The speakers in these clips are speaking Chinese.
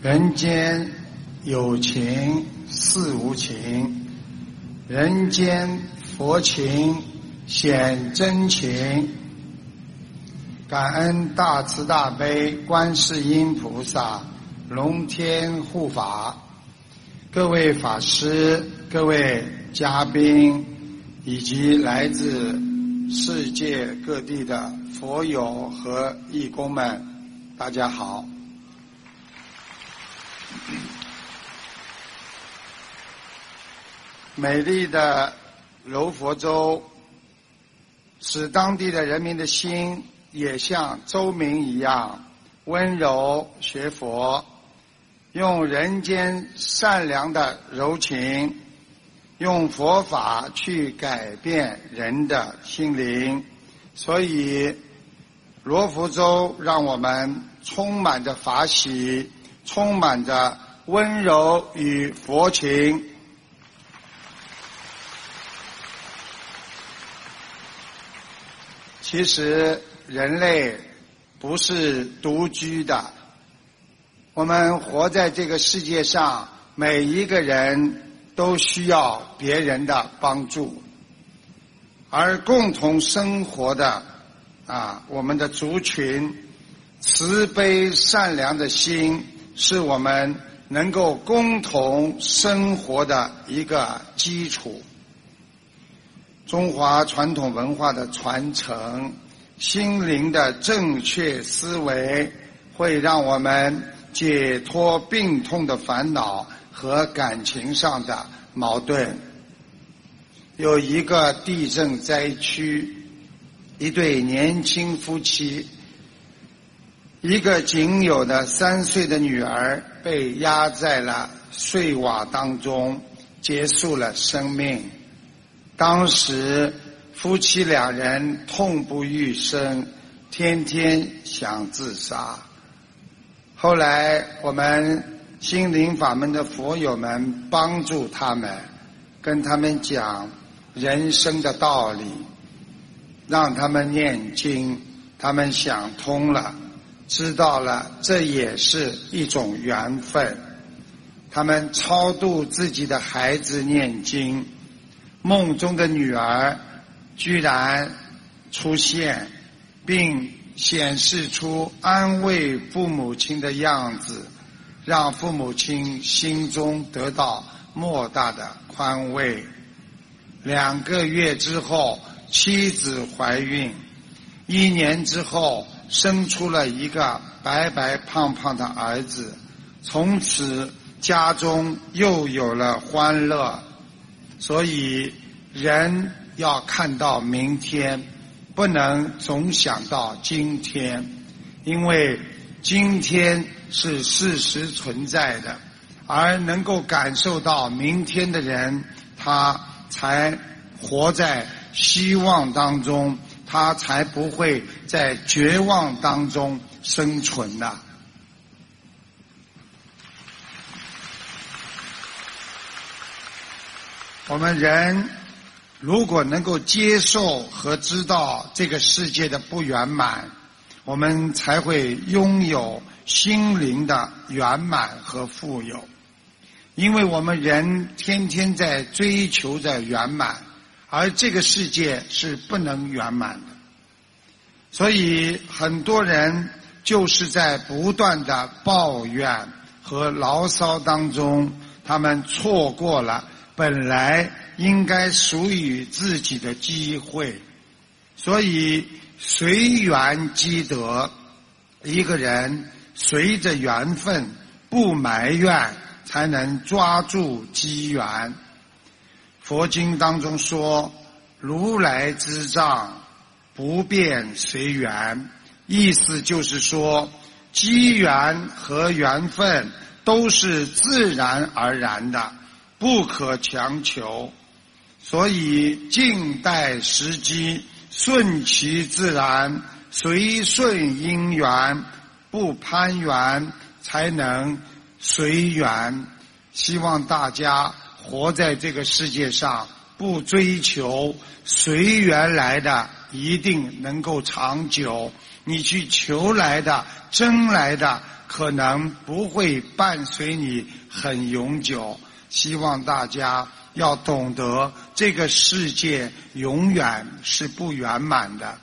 人间有情似无情，人间佛情显真情。感恩大慈大悲观世音菩萨龙天护法，各位法师、各位嘉宾以及来自世界各地的佛友和义工们，大家好。美丽的柔佛州使当地的人民的心也像州民一样温柔学佛，用人间善良的柔情，用佛法去改变人的心灵。所以罗浮州让我们充满着法喜，充满着温柔与佛情。其实人类不是独居的，我们活在这个世界上，每一个人都需要别人的帮助，而共同生活的我们的族群，慈悲善良的心是我们能够共同生活的一个基础。中华传统文化的传承，心灵的正确思维，会让我们解脱病痛的烦恼和感情上的矛盾。有一个地震灾区，一对年轻夫妻，一个仅有的3岁的女儿被压在了碎瓦当中，结束了生命。当时夫妻2人痛不欲生，天天想自杀。后来我们心灵法门的佛友们帮助他们，跟他们讲人生的道理，让他们念经，他们想通了，知道了这也是一种缘分。他们超度自己的孩子念经，梦中的女儿居然出现，并显示出安慰父母亲的样子，让父母亲心中得到莫大的宽慰。2个月之后，妻子怀孕，1年之后生出了一个白白胖胖的儿子，从此家中又有了欢乐。所以人要看到明天，不能总想到今天，因为今天是事实存在的，而能够感受到明天的人，他才活在希望当中，他才不会在绝望当中生存的。我们人如果能够接受和知道这个世界的不圆满，我们才会拥有心灵的圆满和富有。因为我们人天天在追求着圆满，而这个世界是不能圆满的。所以很多人就是在不断的抱怨和牢骚当中，他们错过了本来应该属于自己的机会。所以随缘积德，一个人随着缘分不埋怨，才能抓住机缘。佛经当中说，如来之藏不变随缘，意思就是说机缘和缘分都是自然而然的，不可强求。所以静待时机，顺其自然，随顺因缘，不攀缘，才能随缘。希望大家活在这个世界上，不追求随缘来的一定能够长久，你去求来的争来的可能不会伴随你很永久。希望大家要懂得，这个世界永远是不圆满的。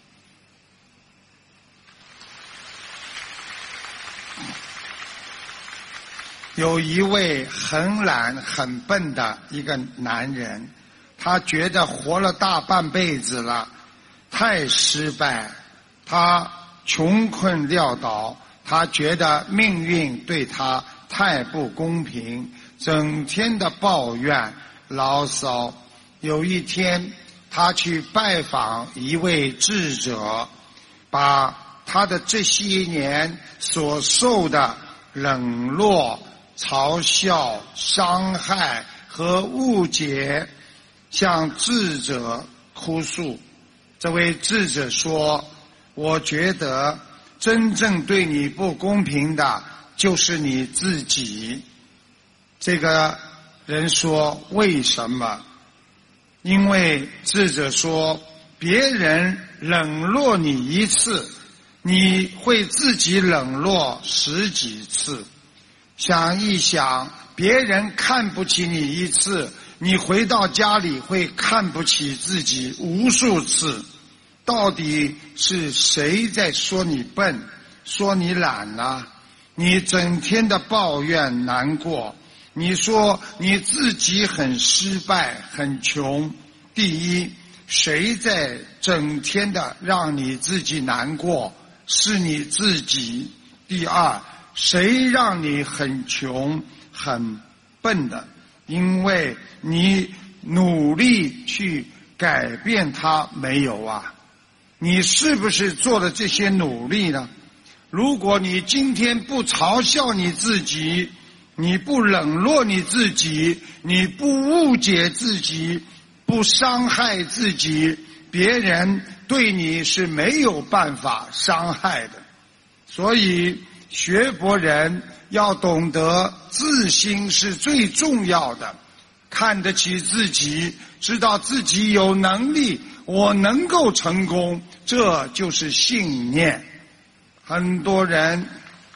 有一位很懒很笨的一个男人，他觉得活了大半辈子了，太失败，他穷困潦倒，他觉得命运对他太不公平，整天的抱怨牢骚。有一天他去拜访一位智者，把他的这些年所受的冷落、嘲笑、伤害和误解向智者哭诉。这位智者说，我觉得真正对你不公平的就是你自己。这个人说，为什么？因为智者说，别人冷落你一次，你会自己冷落10几次。想一想，别人看不起你一次，你回到家里会看不起自己无数次。到底是谁在说你笨，说你懒啊？你整天的抱怨难过，你说你自己很失败很穷。第一，谁在整天的让你自己难过？是你自己。第二，谁让你很穷很笨的？因为你努力去改变它没有啊？你是不是做了这些努力呢？如果你今天不嘲笑你自己，你不冷落你自己，你不误解自己，不伤害自己，别人对你是没有办法伤害的。所以学佛人要懂得自心是最重要的，看得起自己，知道自己有能力，我能够成功，这就是信念。很多人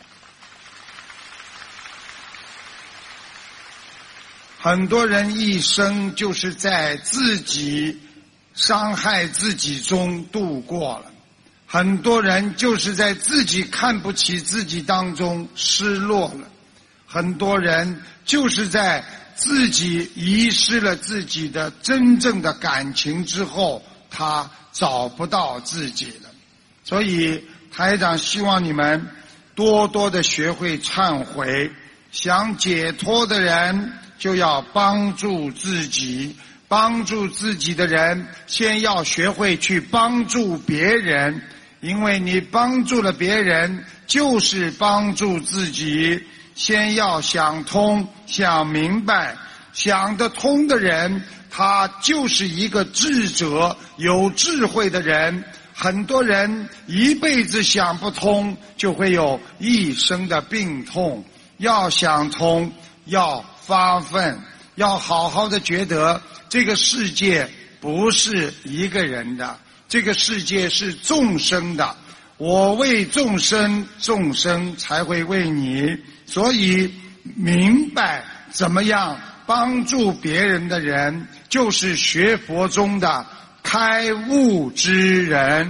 一生就是在自己伤害自己中度过了，很多人就是在自己看不起自己当中失落了，很多人就是在自己遗失了自己的真正的感情之后，他找不到自己了。所以台长希望你们多多的学会忏悔，想解脱的人就要帮助自己，帮助自己的人先要学会去帮助别人，因为你帮助了别人就是帮助自己。先要想通想明白，想得通的人他就是一个智者，有智慧的人。很多人一辈子想不通，就会有一生的病痛。要想通，要发奋，要好好的觉得这个世界不是一个人的，这个世界是众生的。我为众生，众生才会为你。所以明白怎么样帮助别人的人，就是学佛中的开悟之人。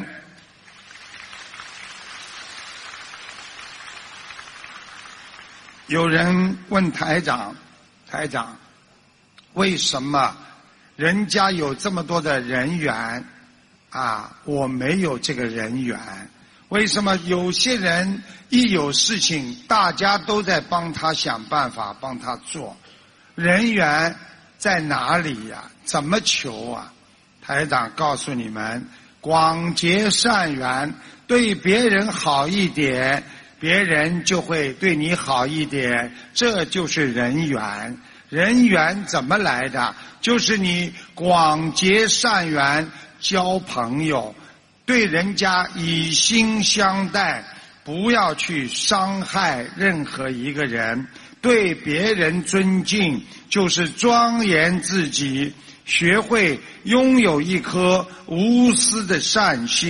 有人问台长，台长，为什么人家有这么多的人缘啊，我没有这个人缘？为什么有些人一有事情，大家都在帮他想办法，帮他做？人缘在哪里呀？怎么求啊？台长告诉你们，广结善缘，对别人好一点，别人就会对你好一点，这就是人缘。人缘怎么来的？就是你广结善缘，交朋友，对人家以心相待，不要去伤害任何一个人，对别人尊敬，就是庄严自己，学会拥有一颗无私的善心，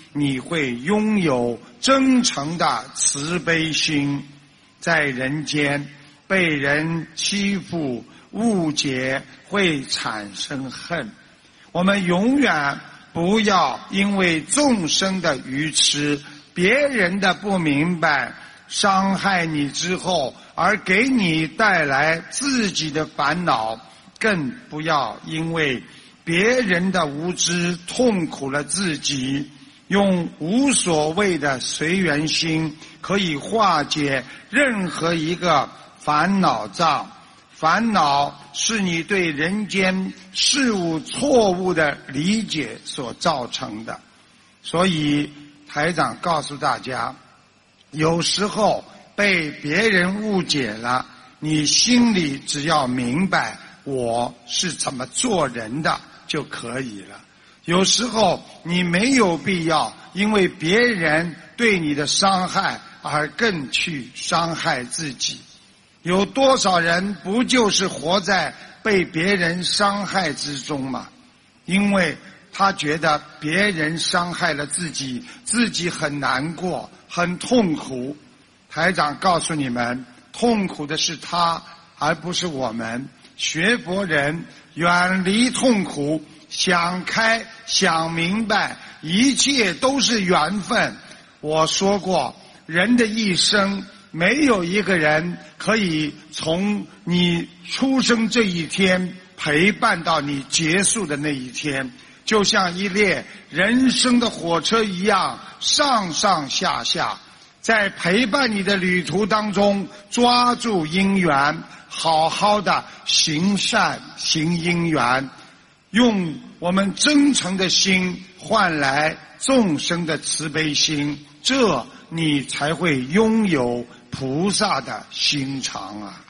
你会拥有真诚的慈悲心。在人间被人欺负误解会产生恨，我们永远不要因为众生的愚痴，别人的不明白，伤害你之后而给你带来自己的烦恼，更不要因为别人的无知痛苦了自己。用无所谓的随缘心可以化解任何一个烦恼障。烦恼是你对人间事物错误的理解所造成的。所以台长告诉大家，有时候被别人误解了，你心里只要明白我是怎么做人的就可以了。有时候你没有必要因为别人对你的伤害而更去伤害自己。有多少人不就是活在被别人伤害之中吗？因为他觉得别人伤害了自己，自己很难过，很痛苦。台长告诉你们，痛苦的是他，而不是我们。学佛人远离痛苦，想开想明白，一切都是缘分。我说过，人的一生没有一个人可以从你出生这一天陪伴到你结束的那一天，就像一列人生的火车一样，上上下下。在陪伴你的旅途当中，抓住因缘，好好的行善行因缘，用我们真诚的心换来众生的慈悲心，这你才会拥有菩萨的心肠啊！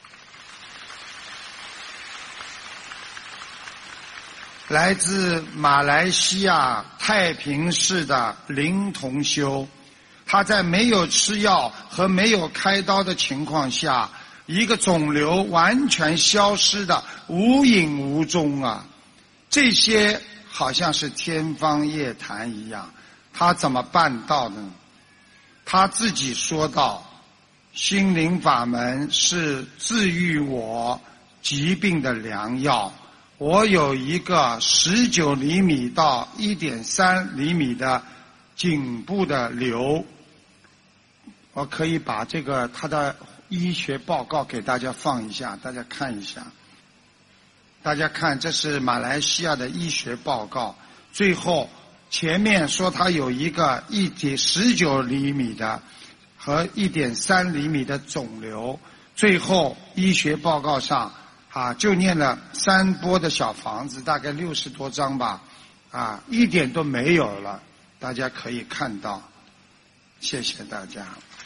来自马来西亚太平市的林同修，他在没有吃药和没有开刀的情况下，一个肿瘤完全消失的无影无踪啊！这些好像是天方夜谭一样，他怎么办到的呢？他自己说道，心灵法门是治愈我疾病的良药。我有一个19厘米到1.3厘米的颈部的瘤，我可以把这个他的医学报告给大家放一下，大家看一下。大家看，这是马来西亚的医学报告，最后前面说他有一个19厘米的和1.3厘米的肿瘤，最后医学报告上就念了3波的小房子，大概60多张吧，一点都没有了，大家可以看到。谢谢大家。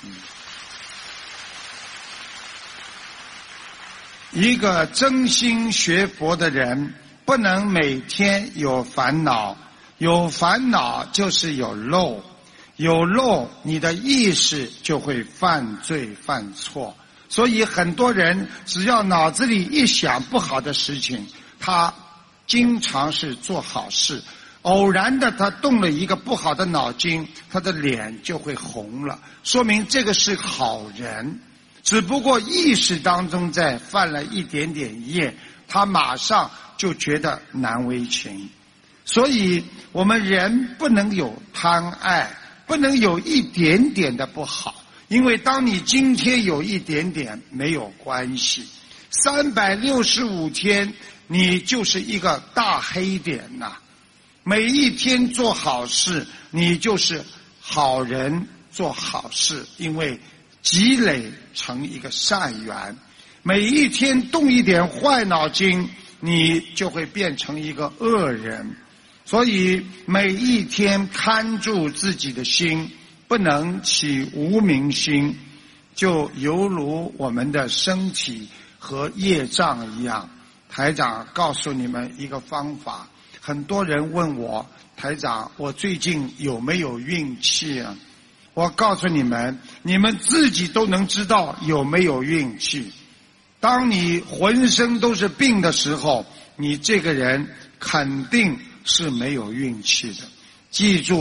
一个真心学佛的人，不能每天有烦恼，有烦恼就是有漏，有漏你的意识就会犯罪犯错。所以很多人只要脑子里一想不好的事情，他经常是做好事，偶然的他动了一个不好的脑筋，他的脸就会红了，说明这个是好人。只不过意识当中在犯了一点点业，他马上就觉得难为情。所以我们人不能有贪爱，不能有一点点的不好，因为当你今天有一点点没有关系，365天你就是一个大黑点呐。每一天做好事，你就是好人做好事，因为积累成一个善缘。每一天动一点坏脑筋，你就会变成一个恶人。所以每一天看住自己的心，不能起无明心，就犹如我们的身体和业障一样。台长告诉你们一个方法，很多人问我，台长，我最近有没有运气啊？我告诉你们，你们自己都能知道有没有运气。当你浑身都是病的时候，你这个人肯定是没有运气的。记住，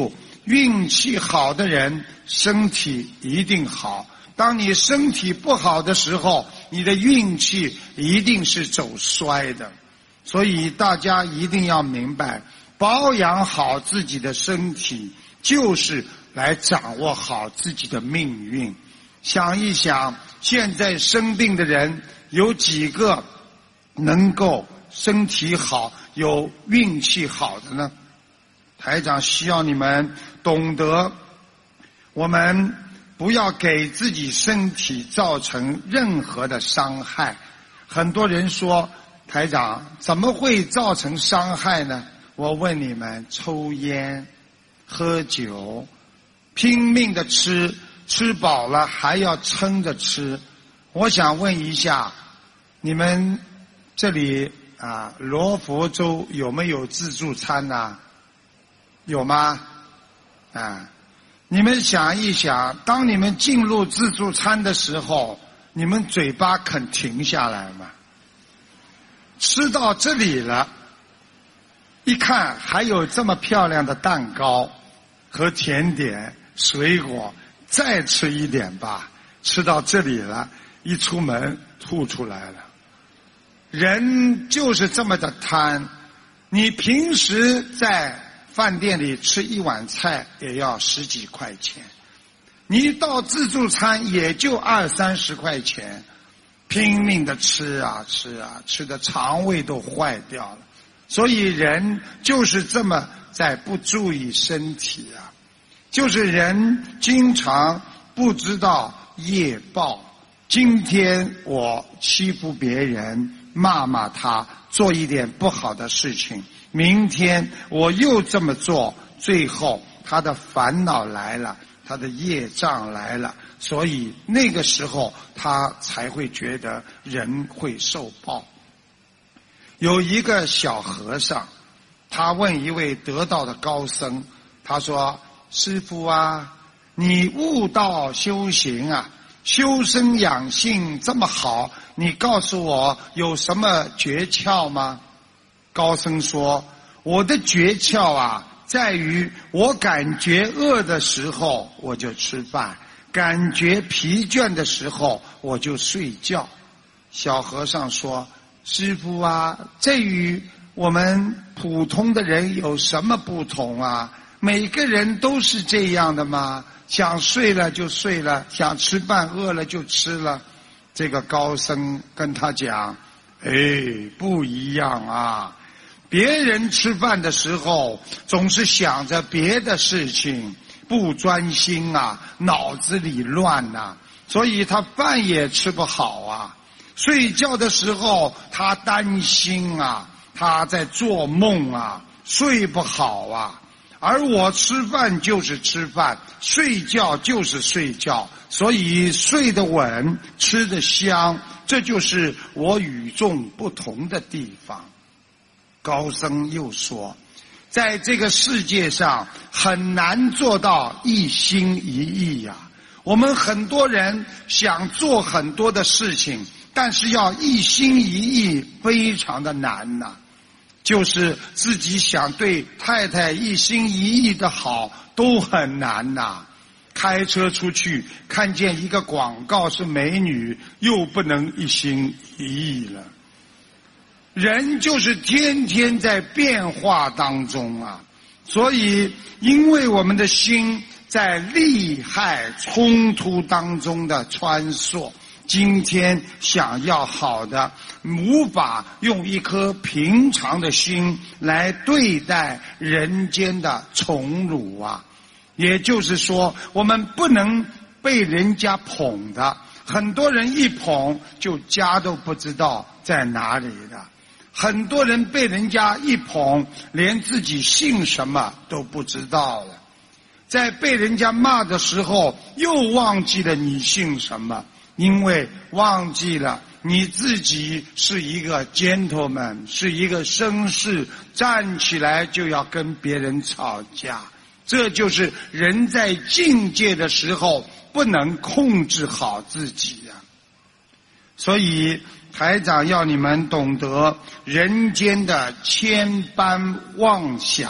运气好的人身体一定好，当你身体不好的时候，你的运气一定是走衰的。所以大家一定要明白，保养好自己的身体，就是来掌握好自己的命运。想一想，现在生病的人有几个能够身体好、有运气好的呢？台长希望你们懂得，我们不要给自己身体造成任何的伤害。很多人说，台长怎么会造成伤害呢？我问你们，抽烟、喝酒、拼命的吃，吃饱了还要撑着吃。我想问一下，你们这里罗佛州有没有自助餐呢？有吗？你们想一想，当你们进入自助餐的时候，你们嘴巴肯停下来吗？吃到这里了，一看还有这么漂亮的蛋糕和甜点、水果，再吃一点吧。吃到这里了，一出门吐出来了。人就是这么的贪，你平时在饭店里吃一碗菜也要10几块钱，你到自助餐也就20-30块钱，拼命的吃啊吃啊，吃的肠胃都坏掉了。所以人就是这么在不注意身体啊，就是人经常不知道业报。今天我欺负别人，骂骂他，做一点不好的事情，明天我又这么做，最后他的烦恼来了，他的业障来了，所以那个时候他才会觉得人会受报。有一个小和尚，他问一位得道的高僧，他说：师父啊，你悟道修行啊，修身养性这么好，你告诉我有什么诀窍吗？高僧说：我的诀窍啊，在于我感觉饿的时候我就吃饭，感觉疲倦的时候我就睡觉。小和尚说：师父啊，这与我们普通的人有什么不同啊？每个人都是这样的吗？想睡了就睡了，想吃饭饿了就吃了。这个高僧跟他讲：不一样啊，别人吃饭的时候总是想着别的事情，不专心啊，脑子里乱啊，所以他饭也吃不好啊。睡觉的时候他担心啊，他在做梦啊，睡不好啊。而我吃饭就是吃饭，睡觉就是睡觉，所以睡得稳，吃得香，这就是我与众不同的地方。高僧又说，在这个世界上很难做到一心一意呀。我们很多人想做很多的事情，但是要一心一意非常的难呐。就是自己想对太太一心一意的好都很难呐。开车出去看见一个广告是美女，又不能一心一意了。人就是天天在变化当中啊，所以因为我们的心在利害冲突当中的穿梭，今天想要好的，无法用一颗平常的心来对待人间的宠辱啊。也就是说，我们不能被人家捧的，很多人一捧就家都不知道在哪里的，很多人被人家一捧，连自己姓什么都不知道了，在被人家骂的时候又忘记了你姓什么，因为忘记了你自己是一个 gentleman， 是一个绅士，站起来就要跟别人吵架。这就是人在境界的时候不能控制好自己呀。所以台长要你们懂得人间的千般妄想，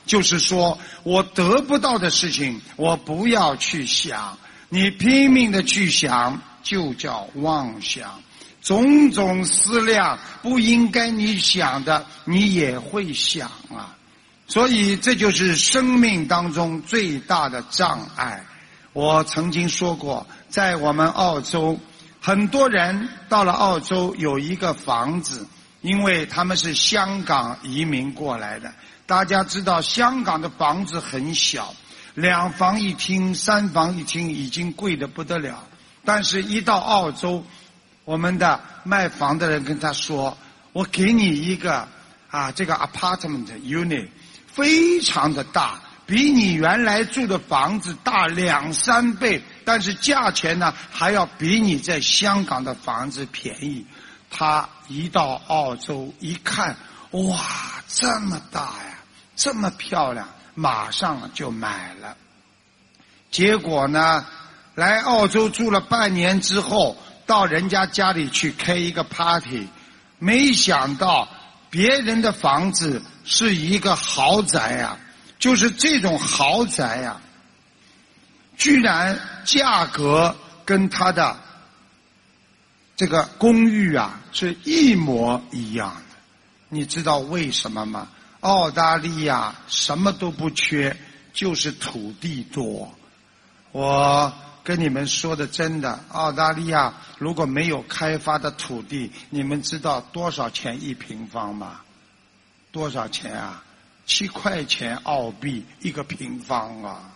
就是说我得不到的事情，我不要去想，你拼命的去想，就叫妄想。种种思量不应该你想的，你也会想啊。所以这就是生命当中最大的障碍。我曾经说过，在我们澳洲，很多人到了澳洲有一个房子，因为他们是香港移民过来的。大家知道香港的房子很小，2房1厅、3房1厅已经贵得不得了，但是一到澳洲，我们的卖房的人跟他说，我给你一个这个 apartment unit 非常的大，比你原来住的房子大2-3倍，但是价钱呢还要比你在香港的房子便宜。他一到澳洲一看，哇，这么大呀，这么漂亮，马上就买了。结果呢，来澳洲住了半年之后，到人家家里去开一个 party， 没想到别人的房子是一个豪宅啊，就是这种豪宅啊，居然价格跟他的这个公寓啊是一模一样的。你知道为什么吗？澳大利亚什么都不缺，就是土地多。我跟你们说的真的，澳大利亚如果没有开发的土地，你们知道多少钱1平方吗？多少钱啊？7块钱澳币1个平方啊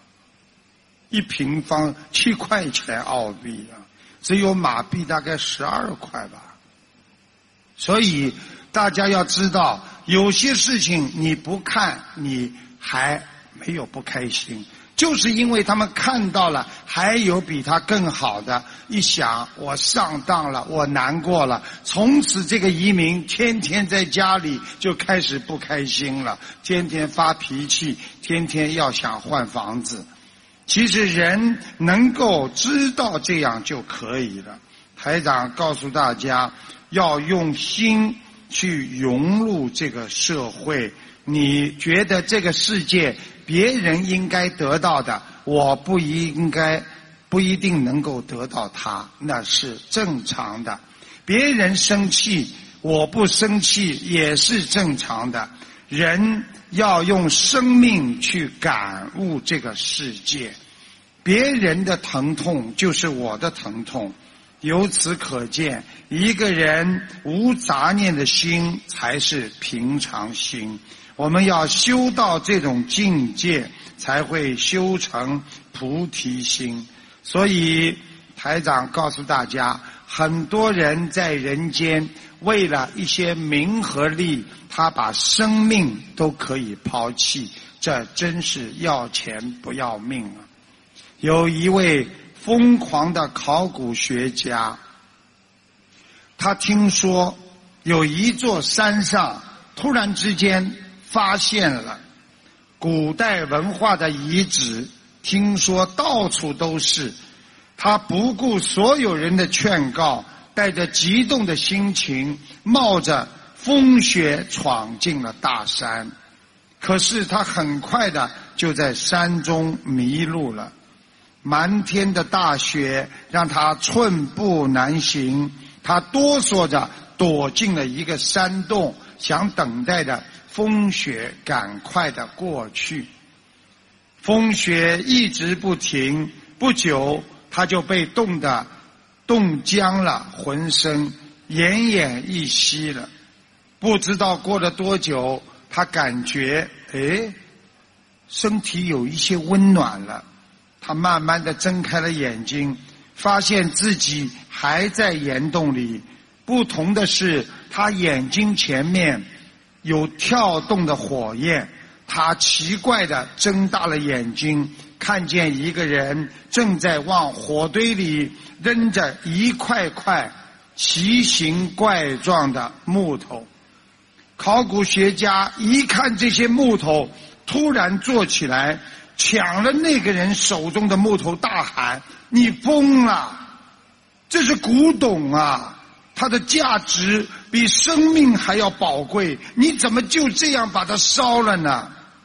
，1平方7块钱澳币啊，只有马币大概12块吧。所以大家要知道，有些事情你不看，你还没有不开心。就是因为他们看到了还有比他更好的，一想我上当了，我难过了，从此这个移民天天在家里就开始不开心了，天天发脾气，天天要想换房子。其实人能够知道这样就可以了。台长告诉大家，要用心去融入这个社会。你觉得这个世界别人应该得到的，我不一定能够得到它，那是正常的。别人生气，我不生气也是正常的。人要用生命去感悟这个世界，别人的疼痛就是我的疼痛。由此可见，一个人无杂念的心才是平常心。我们要修到这种境界，才会修成菩提心。所以台长告诉大家，很多人在人间为了一些名和利，他把生命都可以抛弃，这真是要钱不要命啊！有一位疯狂的考古学家，他听说有一座山上突然之间发现了古代文化的遗址，听说到处都是。他不顾所有人的劝告，带着激动的心情，冒着风雪闯进了大山。可是他很快的就在山中迷路了，漫天的大雪让他寸步难行，他哆嗦着躲进了一个山洞，想等待着风雪赶快的过去。风雪一直不停，不久他就被冻僵了浑身，奄奄一息了。不知道过了多久，他感觉身体有一些温暖了。他慢慢的睁开了眼睛，发现自己还在岩洞里。不同的是，他眼睛前面有跳动的火焰。他奇怪地睁大了眼睛，看见一个人正在往火堆里扔着一块块奇形怪状的木头。考古学家一看这些木头，突然坐起来，抢了那个人手中的木头，大喊：你疯了！这是古董啊！它的价值比生命还要宝贵，你怎么就这样把它烧了呢？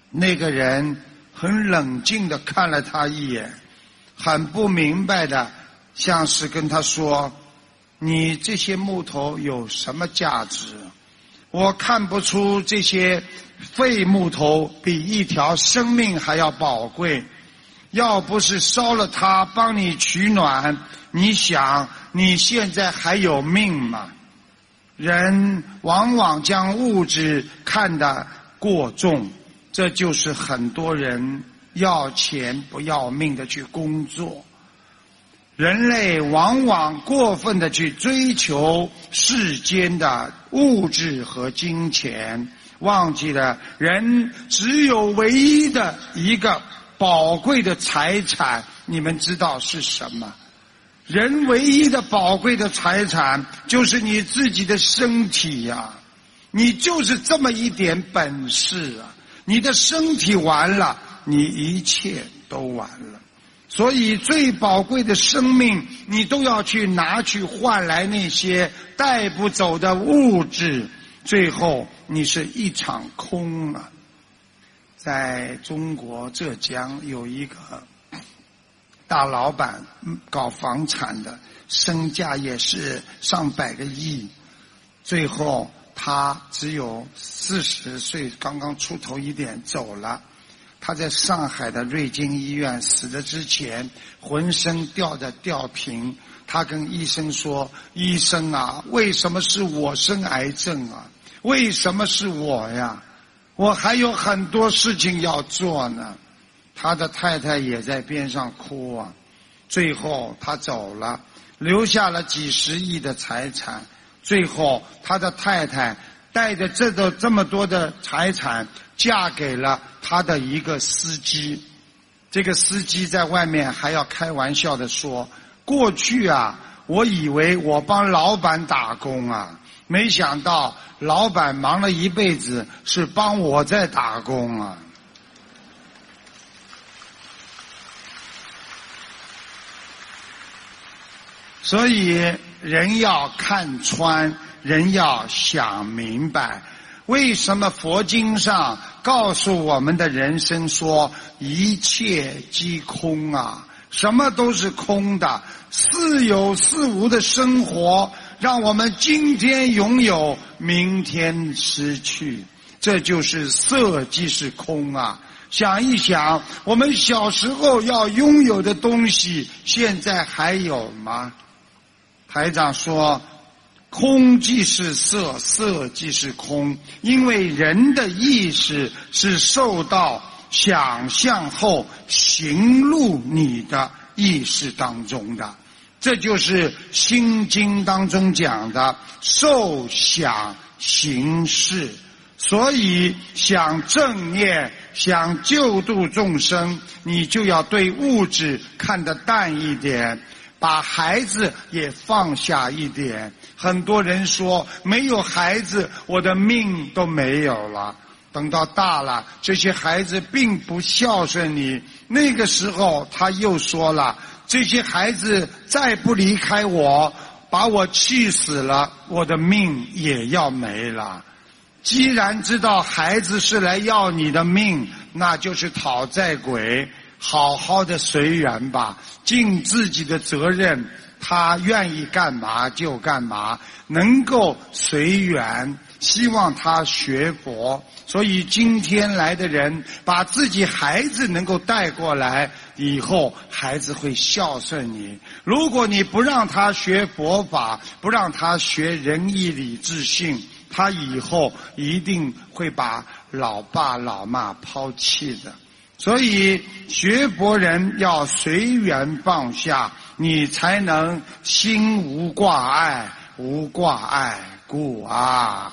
那个人很冷静地看了他一眼，很不明白的，像是跟他说：你这些木头有什么价值？我看不出这些废木头比一条生命还要宝贵。要不是烧了它帮你取暖，你想你现在还有命吗？人往往将物质看得过重，这就是很多人要钱不要命的去工作。人类往往过分的去追求世间的物质和金钱，忘记了人只有唯一的一个宝贵的财产，你们知道是什么？人唯一的宝贵的财产就是你自己的身体呀！你就是这么一点本事啊！你的身体完了，你一切都完了。所以最宝贵的生命，你都要去拿去换来那些带不走的物质，最后你是一场空啊！在中国浙江有一个大老板搞房产的，身价也是上百个亿，最后他只有40岁，刚刚出头一点走了。他在上海的瑞金医院死的之前，浑身吊着吊瓶，他跟医生说：医生啊，为什么是我生癌症啊？为什么是我呀？我还有很多事情要做呢。他的太太也在边上哭啊。最后他走了，留下了几十亿的财产。最后他的太太带着这么多的财产嫁给了他的一个司机。这个司机在外面还要开玩笑地说：过去啊，我以为我帮老板打工啊，没想到老板忙了一辈子是帮我在打工啊。所以人要看穿，人要想明白，为什么佛经上告诉我们的人生说一切即空啊，什么都是空的，似有似无的生活让我们今天拥有，明天失去，这就是色即是空啊。想一想，我们小时候要拥有的东西现在还有吗？台长说空即是色，色即是空，因为人的意识是受到想象后行入你的意识当中的，这就是心经当中讲的受想行识。所以想正念，想救度众生，你就要对物质看得淡一点，把孩子也放下一点。很多人说没有孩子我的命都没有了，等到大了这些孩子并不孝顺你，那个时候他又说了，这些孩子再不离开我，把我气死了，我的命也要没了。既然知道孩子是来要你的命，那就是讨债鬼，好好的随缘吧，尽自己的责任，他愿意干嘛就干嘛，能够随缘，希望他学佛。所以今天来的人把自己孩子能够带过来，以后孩子会孝顺你。如果你不让他学佛法，不让他学仁义礼智信，他以后一定会把老爸老妈抛弃的。所以学佛人要随缘放下，你才能心无挂碍，无挂碍故啊。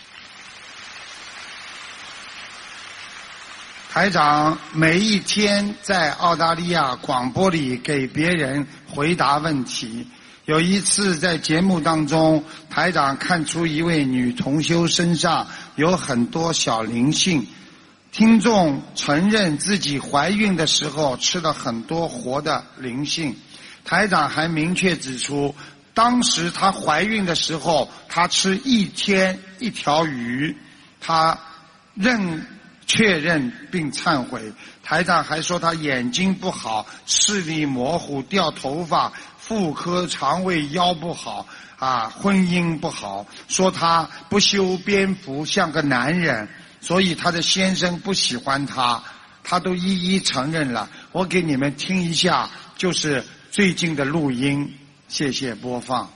台长每一天在澳大利亚广播里给别人回答问题。有一次在节目当中，台长看出一位女同修身上有很多小灵性，听众承认自己怀孕的时候吃了很多活的灵性。台长还明确指出，当时她怀孕的时候，她吃一天一条鱼，她确认并忏悔。台长还说他眼睛不好，视力模糊，掉头发，妇科、肠胃、腰不好婚姻不好，说他不修边幅，像个男人，所以他的先生不喜欢他，他都一一承认了。我给你们听一下，就是最近的录音，谢谢播放。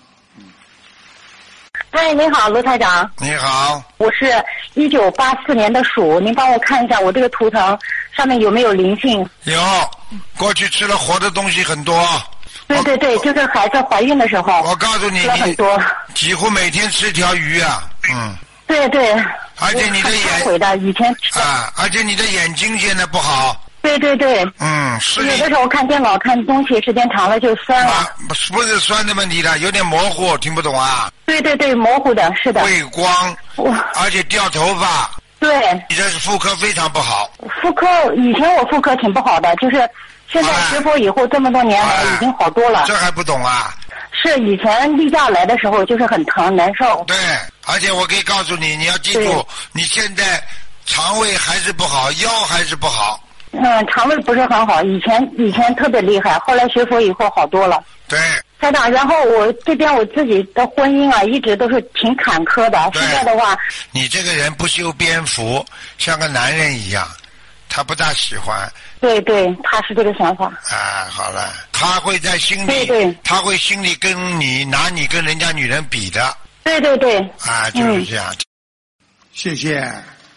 嗨，你好，卢台长。 你好， 我是1984年的鼠，您帮我看一下我这个图腾上面有没有灵性？ 有，过去吃了活的东西很多。 对对对，就是孩子怀孕的时候。 我告诉你， 吃了很多， 几乎每天吃条鱼啊。 对对。 而且你的悔的以前而且你的眼睛现在不好。 对对对。 是有的时候看电脑看东西时间长了就酸了。 不是酸的问题了，有点模糊，听不懂啊？ 对对对，模糊的，是的。 畏光，而且掉头发。 对。 你这妇科非常不好。 妇科以前我妇科挺不好的，就是现在学佛以后这么多年来已经好多了。 这还不懂啊？ 是以前例假来的时候就是很疼难受。 对，而且我可以告诉你，你要记住，你现在肠胃还是不好，腰还是不好。 肠胃不是很好，以前特别厉害，后来学佛以后好多了。 对。 台长，然后我这边我自己的婚姻一直都是挺坎坷的。现在的话， 你这个人不修边幅，像个男人一样，他不大喜欢。 对对，他是这个想法。 好了，他会在心里， 对， 他会心里拿你跟人家女人比的。 对对对。 就是这样。谢谢。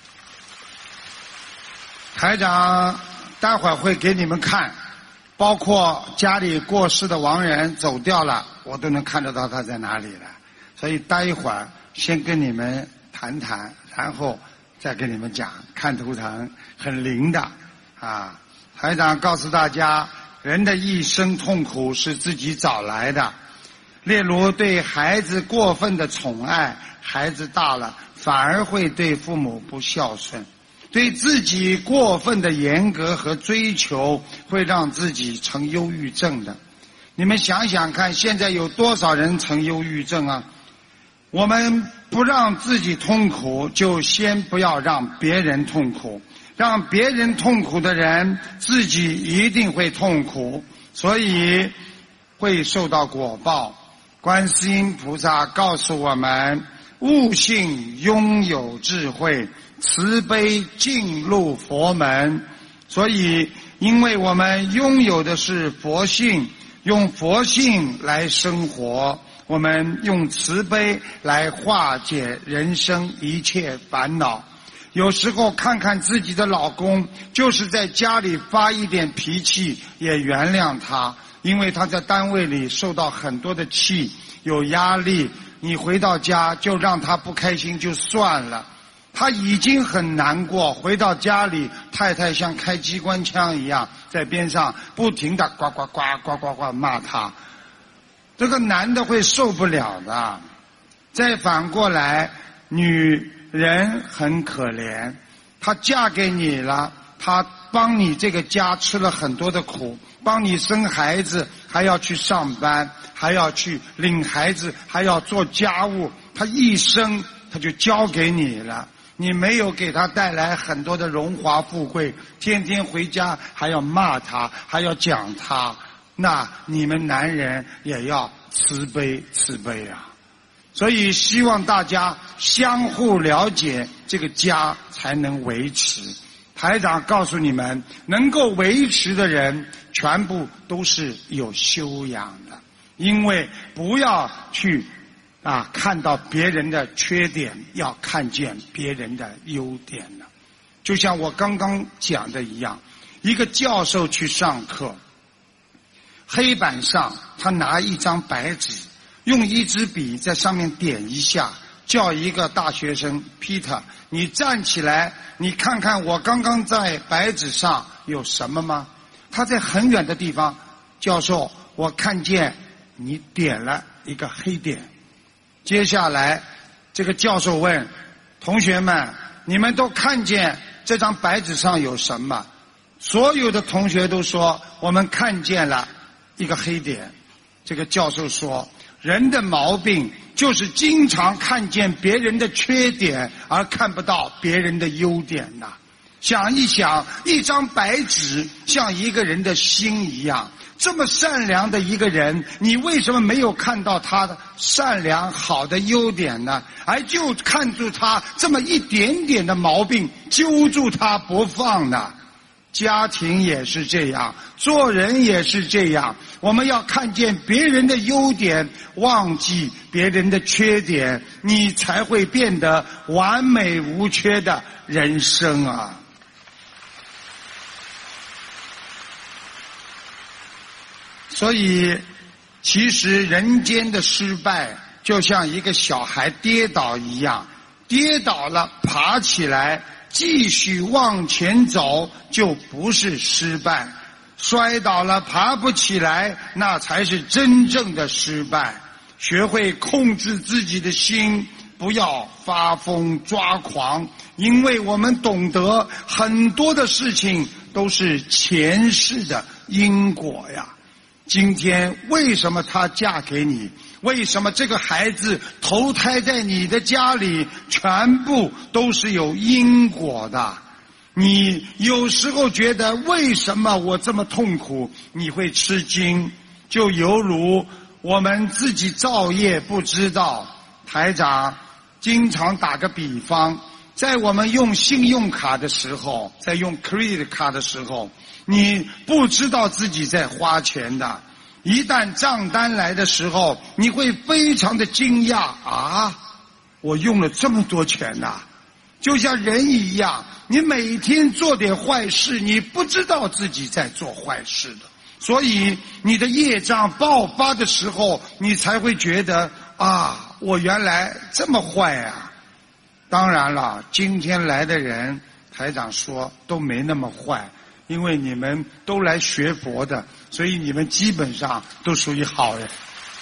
台长待会儿会给你们看，包括家里过世的亡人走掉了，我都能看得到他在哪里了。所以待一会儿先跟你们谈谈，然后再跟你们讲，看图腾很灵的台长告诉大家，人的一生痛苦是自己找来的。例如对孩子过分的宠爱，孩子大了反而会对父母不孝顺。对自己过分的严格和追求，会让自己成忧郁症的。你们想想看，现在有多少人成忧郁症啊？我们不让自己痛苦，就先不要让别人痛苦。让别人痛苦的人，自己一定会痛苦，所以会受到果报。观世音菩萨告诉我们，悟性拥有智慧，慈悲进入佛门。所以因为我们拥有的是佛性，用佛性来生活，我们用慈悲来化解人生一切烦恼。有时候看看自己的老公，就是在家里发一点脾气也原谅他，因为他在单位里受到很多的气，有压力，你回到家就让他不开心就算了，他已经很难过，回到家里太太像开机关枪一样在边上不停地呱呱呱呱呱呱骂他，这个男的会受不了的。再反过来，女人很可怜，她嫁给你了，她帮你这个家吃了很多的苦，帮你生孩子，还要去上班，还要去领孩子，还要做家务，她一生她就交给你了，你没有给她带来很多的荣华富贵，天天回家还要骂她，还要讲她，那你们男人也要慈悲慈悲啊！所以希望大家相互了解，这个家才能维持。台长告诉你们，能够维持的人全部都是有修养的，因为不要去看到别人的缺点，要看见别人的优点的。就像我刚刚讲的一样，一个教授去上课，黑板上他拿一张白纸，用一支笔在上面点一下，叫一个大学生 Peter， 你站起来，你看看我刚刚在白纸上有什么吗？他在很远的地方，教授，我看见你点了一个黑点。接下来这个教授问同学们，你们都看见这张白纸上有什么？所有的同学都说我们看见了一个黑点。这个教授说，人的毛病就是经常看见别人的缺点，而看不到别人的优点呐。 想一想，一张白纸像一个人的心一样，这么善良的一个人，你为什么没有看到他的善良好的优点呢？而就看住他这么一点点的毛病，揪住他不放呢？家庭也是这样，做人也是这样，我们要看见别人的优点，忘记别人的缺点，你才会变得完美无缺的人生啊！所以，其实人间的失败就像一个小孩跌倒一样，跌倒了爬起来，继续往前走，就不是失败；摔倒了爬不起来，那才是真正的失败。学会控制自己的心，不要发疯抓狂，因为我们懂得很多的事情都是前世的因果呀。今天为什么她嫁给你？为什么这个孩子投胎在你的家里？全部都是有因果的。你有时候觉得为什么我这么痛苦，你会吃惊，就犹如我们自己造业不知道。台长经常打个比方，在我们用信用卡的时候，在用 credit 卡的时候，你不知道自己在花钱的，一旦账单来的时候，你会非常的惊讶啊！我用了这么多钱呐！就像人一样，你每天做点坏事，你不知道自己在做坏事的，所以你的业障爆发的时候，你才会觉得啊，我原来这么坏啊！当然了，今天来的人，台长说都没那么坏。因为你们都来学佛的，所以你们基本上都属于好人。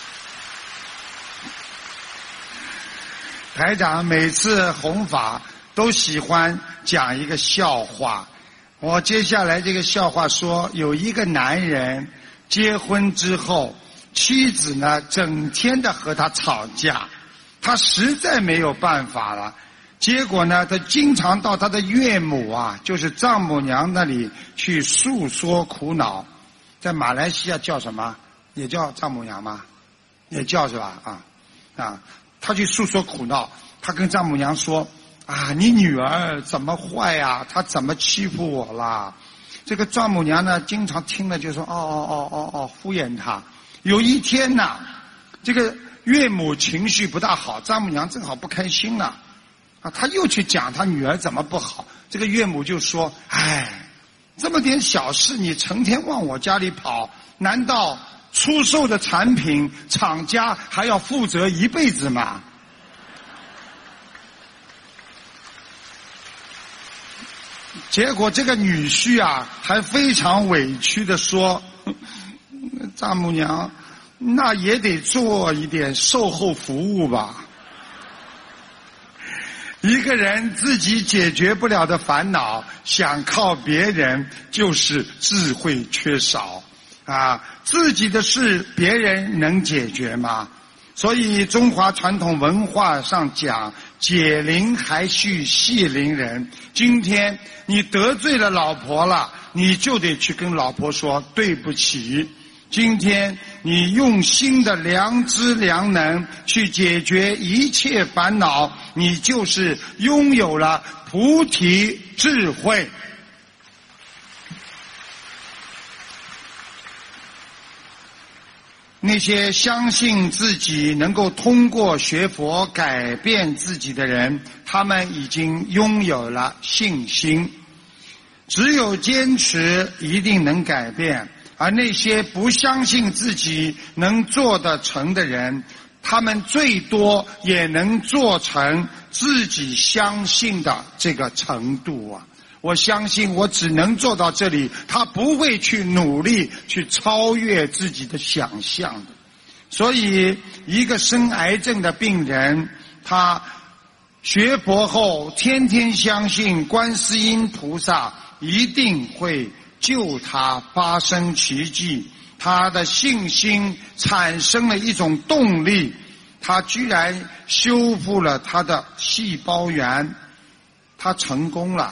台长每次弘法都喜欢讲一个笑话，我接下来这个笑话说，有一个男人结婚之后，妻子呢整天的和他吵架，他实在没有办法了。结果呢，他经常到他的岳母啊，就是丈母娘那里去诉说苦恼。在马来西亚叫什么？也叫丈母娘吗？也叫是吧？他去诉说苦恼，他跟丈母娘说啊，你女儿怎么坏呀？她怎么欺负我啦？这个丈母娘呢，经常听了就说哦，敷衍他。有一天呢，这个岳母情绪不大好，丈母娘正好不开心了。他又去讲他女儿怎么不好，这个岳母就说，哎，这么点小事你成天往我家里跑，难道出售的产品厂家还要负责一辈子吗？结果这个女婿啊还非常委屈地说，丈母娘那也得做一点售后服务吧。一个人自己解决不了的烦恼，想靠别人，就是智慧缺少啊！自己的事别人能解决吗？所以中华传统文化上讲，解铃还须系铃人。今天你得罪了老婆了，你就得去跟老婆说对不起。今天你用心的良知良能去解决一切烦恼，你就是拥有了菩提智慧。那些相信自己能够通过学佛改变自己的人，他们已经拥有了信心。只有坚持，一定能改变。而那些不相信自己能做得成的人，他们最多也能做成自己相信的这个程度啊！我相信我只能做到这里，他不会去努力去超越自己的想象的。所以一个生癌症的病人，他学佛后天天相信观世音菩萨一定会救他发生奇迹，他的信心产生了一种动力，他居然修复了他的细胞源，他成功了。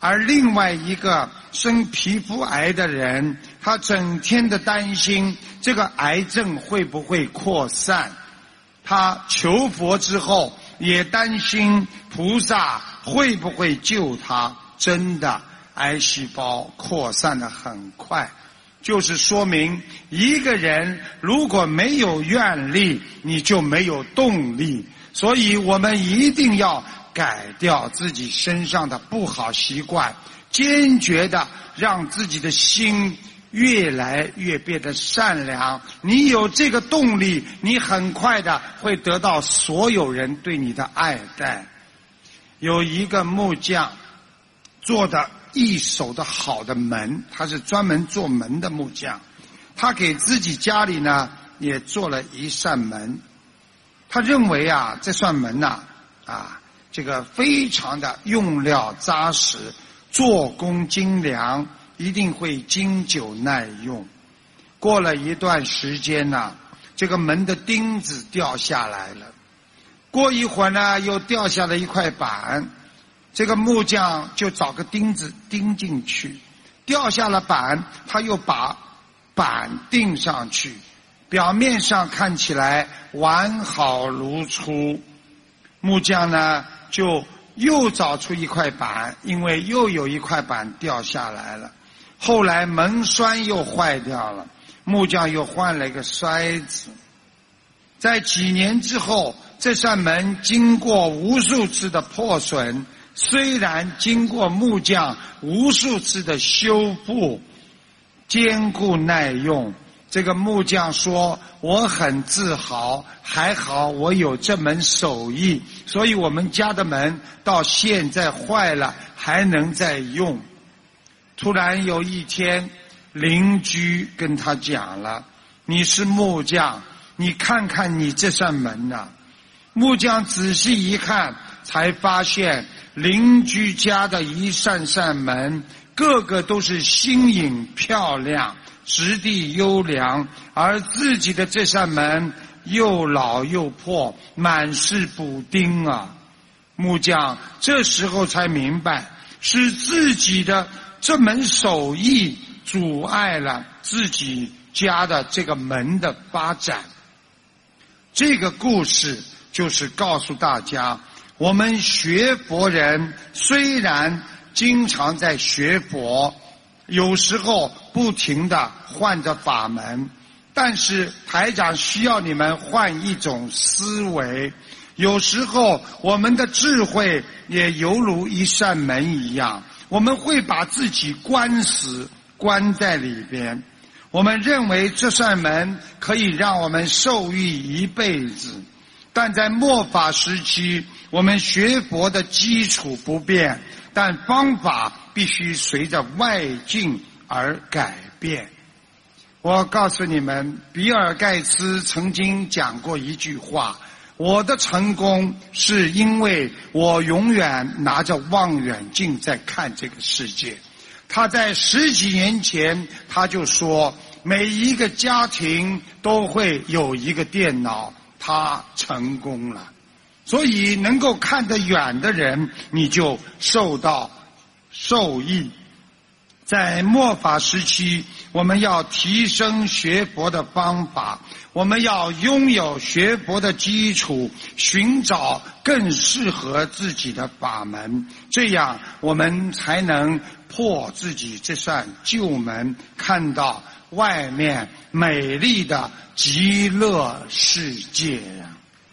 而另外一个生皮肤癌的人，他整天的担心这个癌症会不会扩散，他求佛之后也担心菩萨会不会救他。真的癌细胞扩散得很快，就是说明一个人如果没有愿力，你就没有动力。所以我们一定要改掉自己身上的不好习惯，坚决的让自己的心越来越变得善良。你有这个动力，你很快的会得到所有人对你的爱戴。有一个木匠做的一手的好的门，他是专门做门的木匠，他给自己家里呢也做了一扇门。他认为啊，这扇门呐这个非常的用料扎实，做工精良，一定会经久耐用。过了一段时间呢，这个门的钉子掉下来了，过一会儿呢又掉下了一块板，这个木匠就找个钉子钉进去，掉下了板，他又把板钉上去，表面上看起来完好如初。木匠呢就又找出一块板，因为又有一块板掉下来了。后来门栓又坏掉了，木匠又换了一个筛子。在几年之后，这扇门经过无数次的破损，虽然经过木匠无数次的修复，坚固耐用。这个木匠说，我很自豪，还好我有这门手艺，所以我们家的门到现在坏了还能再用。突然有一天，邻居跟他讲了，你是木匠，你看看你这扇门呐。木匠仔细一看，才发现邻居家的一扇扇门个个都是新颖漂亮，质地优良，而自己的这扇门又老又破，满是补丁啊。木匠这时候才明白，是自己的这门手艺阻碍了自己家的这个门的发展。这个故事就是告诉大家，我们学佛人虽然经常在学佛，有时候不停地换着法门，但是台长需要你们换一种思维。有时候我们的智慧也犹如一扇门一样，我们会把自己关死，关在里边。我们认为这扇门可以让我们受益一辈子，但在末法时期，我们学佛的基础不变，但方法必须随着外境而改变。我告诉你们，比尔盖茨曾经讲过一句话，我的成功是因为我永远拿着望远镜在看这个世界。他在10几年前他就说，每一个家庭都会有一个电脑，他成功了。所以能够看得远的人，你就受益。在末法时期，我们要提升学佛的方法，我们要拥有学佛的基础，寻找更适合自己的法门，这样我们才能破自己这扇旧门，看到外面美丽的极乐世界呀。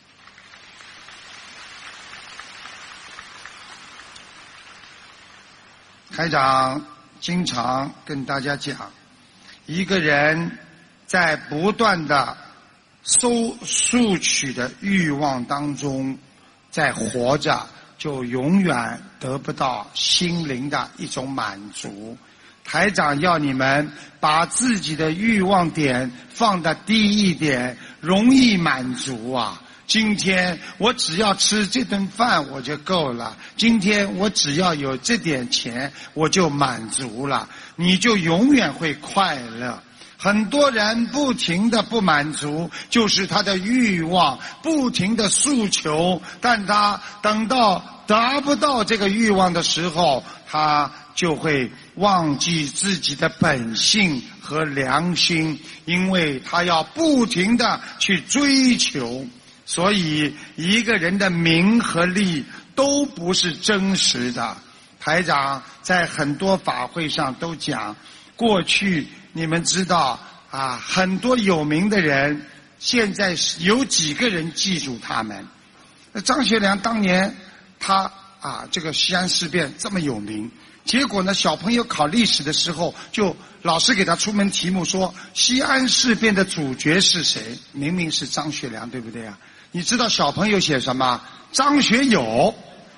台长经常跟大家讲，一个人在不断的索取的欲望当中在活着，就永远得不到心灵的一种满足。台长要你们把自己的欲望点放得低一点，容易满足啊。今天我只要吃这顿饭我就够了，今天我只要有这点钱我就满足了，你就永远会快乐。很多人不停的不满足，就是他的欲望不停的诉求，但他等到达不到这个欲望的时候， 他就会忘记自己的本性和良心，因为他要不停地去追求。所以一个人的名和利都不是真实的。台长在很多法会上都讲，过去你们知道啊，很多有名的人，现在有几个人记住他们？张学良当年他这个西安事变这么有名，结果呢，小朋友考历史的时候，就老师给他出门题目说西安事变的主角是谁？明明是张学良，对不对啊？你知道小朋友写什么？张学友。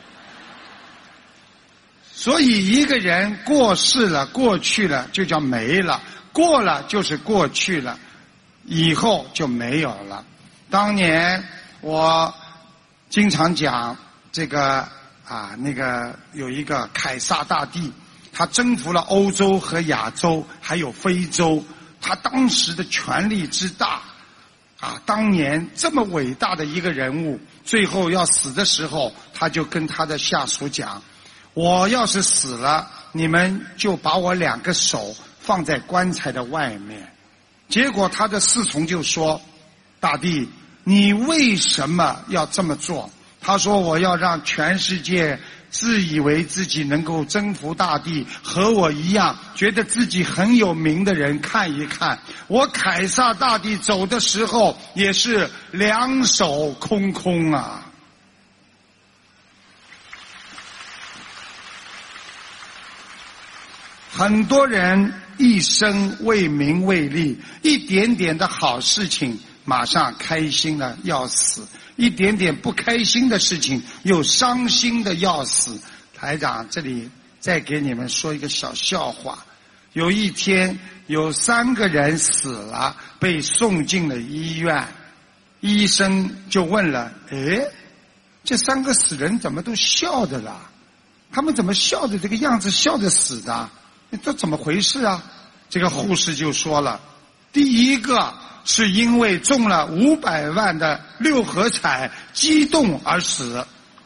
所以一个人过世了，过去了就叫没了，过了就是过去了，以后就没有了。当年我经常讲这个那个有一个凯撒大帝，他征服了欧洲和亚洲还有非洲，他当时的权力之大当年这么伟大的一个人物，最后要死的时候，他就跟他的下属讲，我要是死了，你们就把我2个手放在棺材的外面。结果他的侍从就说，大帝，你为什么要这么做？他说，我要让全世界自以为自己能够征服大地，和我一样觉得自己很有名的人看一看，我凯撒大帝走的时候也是2手空空啊。很多人一生为名为利，一点点的好事情马上开心了要死，一点点不开心的事情又伤心的要死。台长这里再给你们说一个小笑话。有一天有3个人死了，被送进了医院，医生就问了，这3个死人怎么都笑的了？他们怎么笑的这个样子，笑着死的？这怎么回事啊？这个护士就说了，第一个是因为中了500万的6合彩激动而死。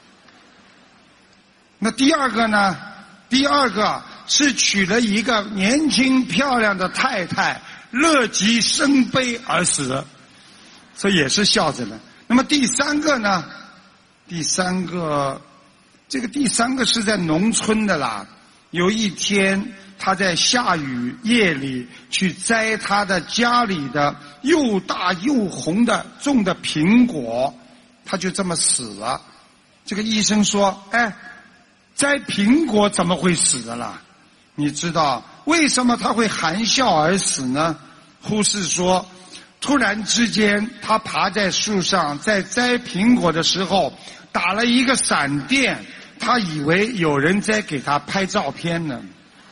那第二个呢？第二个是娶了一个年轻漂亮的太太，乐极生悲而死，这也是笑着的。那么第3个呢？第3个是在农村的啦。有一天他在下雨夜里去摘他的家里的又大又红的种的苹果，他就这么死了。这个医生说，摘苹果怎么会死的啦？你知道为什么他会含笑而死呢？护士说，突然之间他爬在树上，在摘苹果的时候打了一个闪电，他以为有人在给他拍照片呢。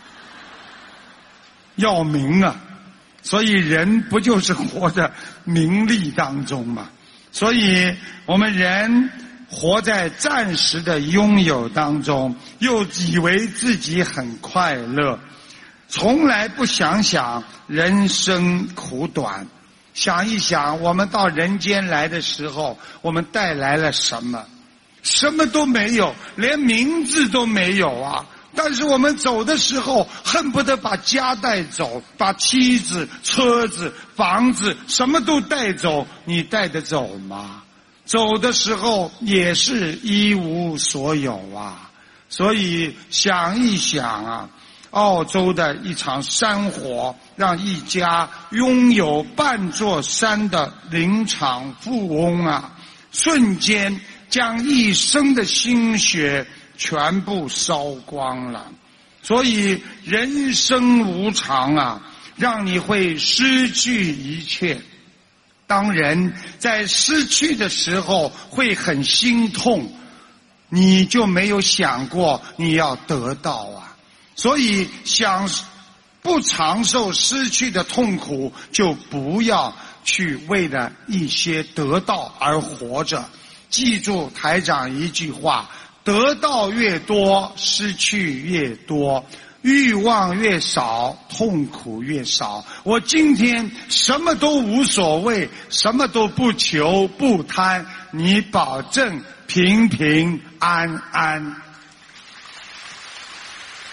要名啊，所以人不就是活在名利当中吗？所以我们人活在暂时的拥有当中，又以为自己很快乐，从来不想想人生苦短。想一想，我们到人间来的时候，我们带来了什么？什么都没有，连名字都没有啊！但是我们走的时候恨不得把家带走，把妻子、车子、房子什么都带走，你带得走吗？走的时候也是一无所有啊。所以想一想啊，澳洲的一场山火让一家拥有半座山的林场富翁瞬间将一生的心血全部烧光了。所以人生无常让你会失去一切。当人在失去的时候会很心痛，你就没有想过你要得到所以想不长受失去的痛苦，就不要去为了一些得到而活着。记住台长一句话，得到越多，失去越多，欲望越少，痛苦越少。我今天什么都无所谓，什么都不求不贪，你保证平平安安。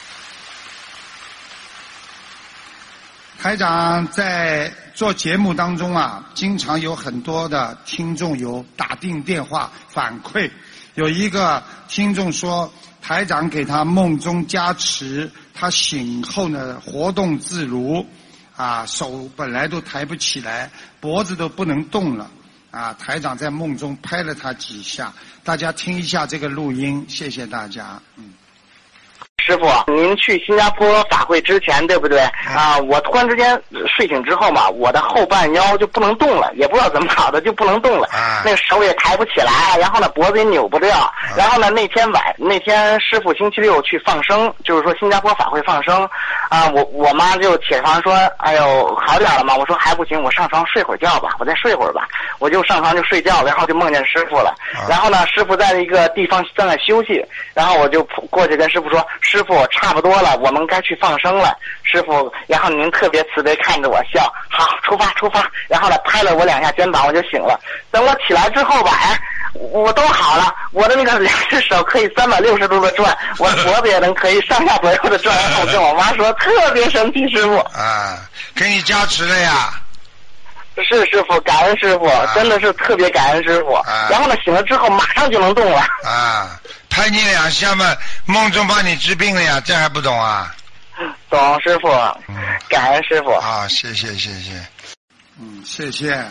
台长在做节目当中啊，经常有很多的听众有打进电话反馈。有一个听众说，台长给他梦中加持，他醒后呢活动自如，手本来都抬不起来，脖子都不能动了，台长在梦中拍了他几下，大家听一下这个录音，谢谢大家。 师傅，您去新加坡法会之前，对不对？我突然之间睡醒之后嘛，我的后半腰就不能动了，也不知道怎么搞的就不能动了，那个手也抬不起来，然后呢脖子也扭不掉，然后呢那天师傅星期六去放生，就是说新加坡法会放生，我妈就起床说，哎呦好点了吗？我说还不行，我上床睡会儿觉吧，我再睡会儿吧，我就上床就睡觉，然后就梦见师傅了，然后呢师傅在一个地方正在休息，然后我就过去跟师傅说，师傅差不多了，我们该去放生了。师傅，然后您特别慈悲看着我笑，好，出发。然后呢，拍了我2下肩膀，我就醒了。等我起来之后吧，我都好了，我的那个2只手可以360度的转，我脖子也能可以上下左右的转。然后我跟我妈说，特别神奇，师傅。 给你加持了呀。 是师傅，感恩师傅，真的是特别感恩师傅。然后呢，醒了之后马上就能动了。 拍你2下嘛，梦中帮你治病了呀，这还不懂啊？ 懂，师傅，感恩师傅。 谢谢。谢谢。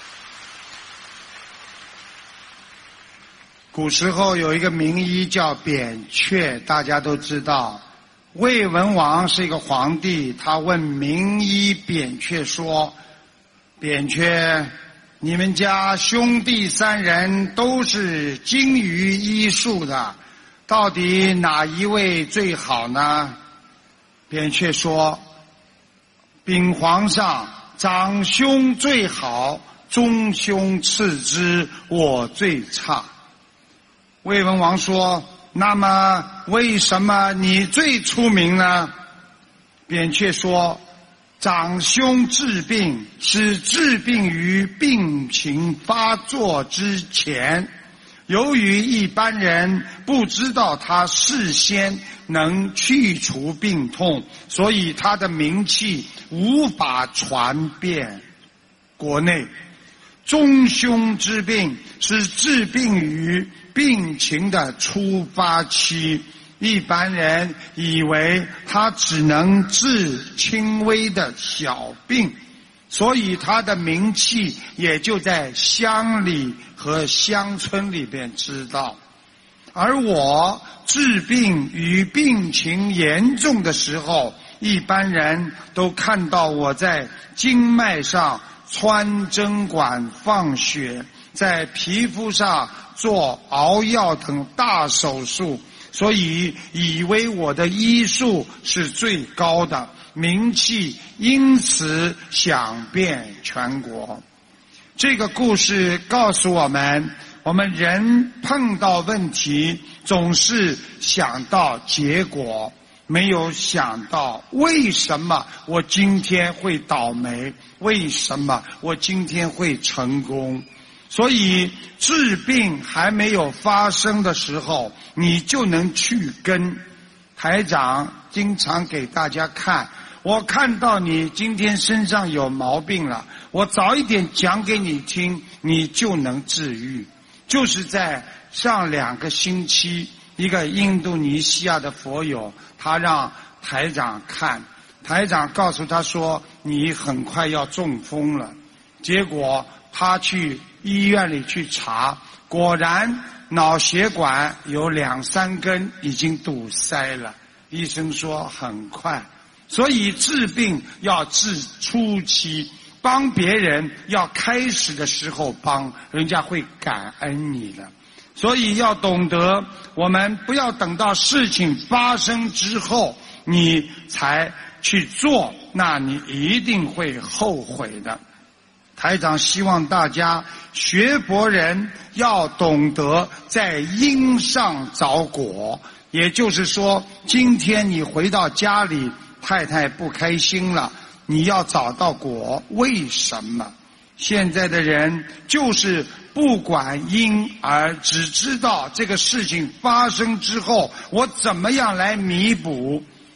古时候有一个名医叫扁鹊，大家都知道。魏文王是一个皇帝，他问名医扁鹊说，扁鹊，你们家兄弟3人都是精于医术的，到底哪一位最好呢？扁鹊说，禀皇上，长兄最好，中兄次之，我最差。魏文王说，那么为什么你最出名呢？扁鹊说，长兄治病是治病于病情发作之前，由于一般人不知道他事先能去除病痛，所以他的名气无法传遍国内。中兄之病是治病于病情的出发期，一般人以为他只能治轻微的小病，所以他的名气也就在乡里和乡村里边知道。而我治病于病情严重的时候，一般人都看到我在经脉上穿针管放血，在皮肤上做熬药等大手术，所以以为我的医术是最高的，名气因此响遍全国。这个故事告诉我们人碰到问题总是想到结果，没有想到为什么我今天会倒霉，为什么我今天会成功。所以治病还没有发生的时候，你就能去根。台长经常给大家看，我看到你今天身上有毛病了，我早一点讲给你听，你就能治愈。就是在上2个星期，一个印度尼西亚的佛友，他让台长看，台长告诉他说，你很快要中风了。结果他去医院里去查，果然脑血管有2、3根已经堵塞了，医生说很快。所以治病要治初期，帮别人要开始的时候帮，人家会感恩你的。所以要懂得，我们不要等到事情发生之后你才去做，那你一定会后悔的。台长希望大家学佛人要懂得在因上找果，也就是说，今天你回到家里，太太不开心了，你要找到果，为什么？现在的人就是不管因，而只知道这个事情发生之后我怎么样来弥补。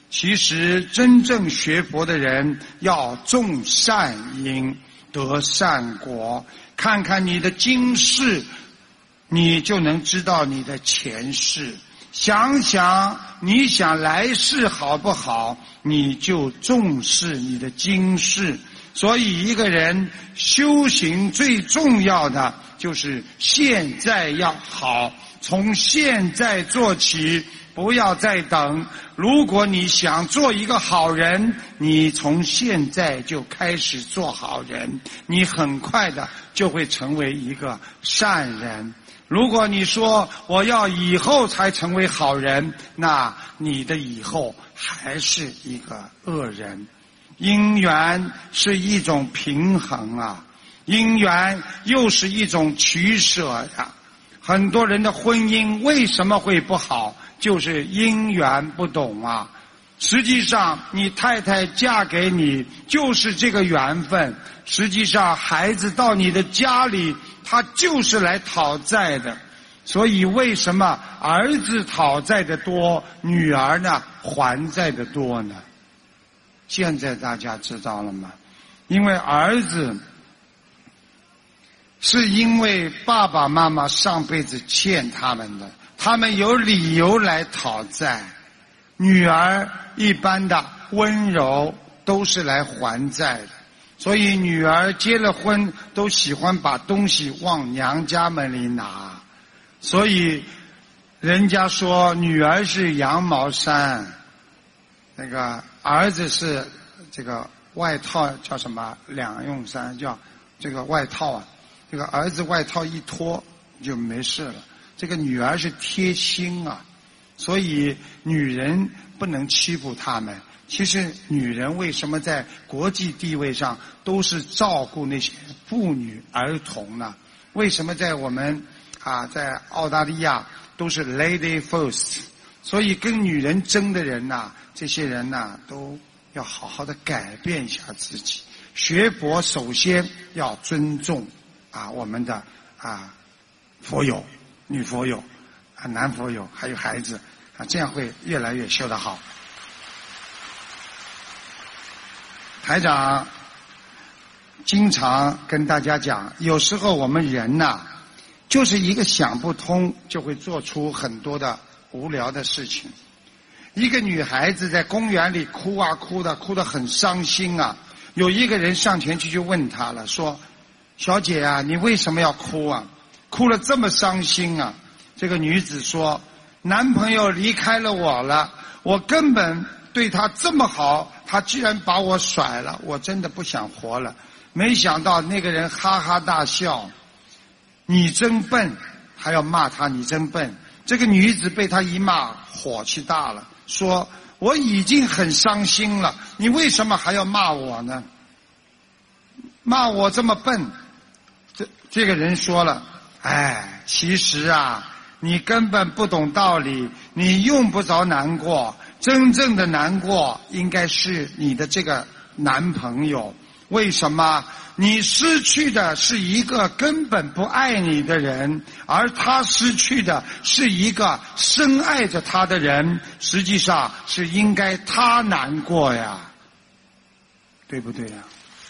其实真正学佛的人要种善因得善果，看看你的今世，你就能知道你的前世。想想你想来世好不好，你就重视你的今世。所以一个人修行最重要的就是现在要好，从现在做起，不要再等。如果你想做一个好人，你从现在就开始做好人，你很快的就会成为一个善人。如果你说我要以后才成为好人，那你的以后还是一个恶人。因缘是一种平衡啊，因缘又是一种取舍呀。很多人的婚姻为什么会不好，就是因缘不懂啊。实际上你太太嫁给你就是这个缘分，实际上孩子到你的家里他就是来讨债的。所以为什么儿子讨债的多，女儿呢还债的多呢？现在大家知道了吗？因为儿子是因为爸爸妈妈上辈子欠他们的，他们有理由来讨债。女儿一般的温柔都是来还债的，所以女儿结了婚都喜欢把东西往娘家门里拿。所以人家说女儿是羊毛衫，那个儿子是这个外套，叫什么两用衫，叫这个外套啊。这个儿子外套一脱就没事了，这个女儿是贴心啊。所以女人不能欺负她们。其实女人为什么在国际地位上都是照顾那些妇女儿童呢？为什么在我们在澳大利亚都是 lady first？ 所以跟女人争的人呐，这些人呐都要好好的改变一下自己。学佛首先要尊重我们的佛友、女佛友男佛友还有孩子这样会越来越修得好。台长经常跟大家讲，有时候我们人呐就是一个想不通，就会做出很多的无聊的事情。一个女孩子在公园里哭得很伤心啊。有一个人上前去就问她了，说小姐啊，你为什么要哭啊？哭了这么伤心啊？这个女子说，男朋友离开了我了，我根本对他这么好，他居然把我甩了，我真的不想活了。没想到那个人哈哈大笑，你真笨，还要骂他你真笨。这个女子被他一骂火气大了，说我已经很伤心了，你为什么还要骂我呢？骂我这么笨。这个人说了，其实你根本不懂道理，你用不着难过，真正的难过应该是你的这个男朋友。为什么？你失去的是一个根本不爱你的人，而他失去的是一个深爱着他的人，实际上是应该他难过呀，对不对呀？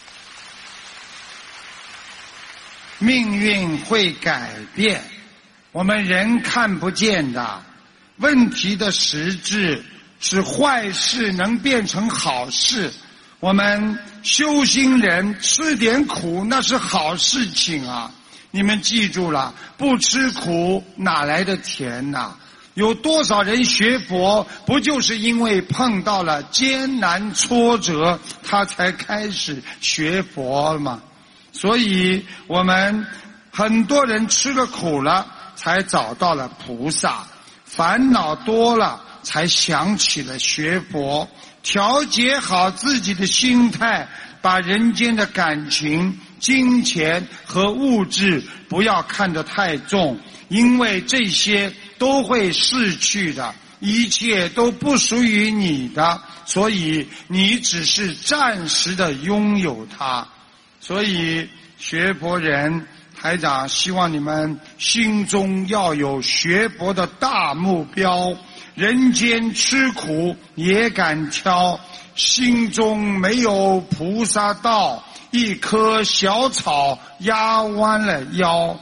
命运会改变，我们人看不见的。问题的实质是坏事能变成好事。我们修心人吃点苦那是好事情啊！你们记住了，不吃苦哪来的甜啊？有多少人学佛不就是因为碰到了艰难挫折他才开始学佛吗？所以我们很多人吃了苦了才找到了菩萨，烦恼多了才想起了学佛。调节好自己的心态，把人间的感情、金钱和物质不要看得太重，因为这些都会逝去的，一切都不属于你的，所以你只是暂时的拥有它。所以学佛人，台长希望你们心中要有学佛的大目标， 人间吃苦也敢挑，心中没有菩萨道，一棵小草压弯了腰。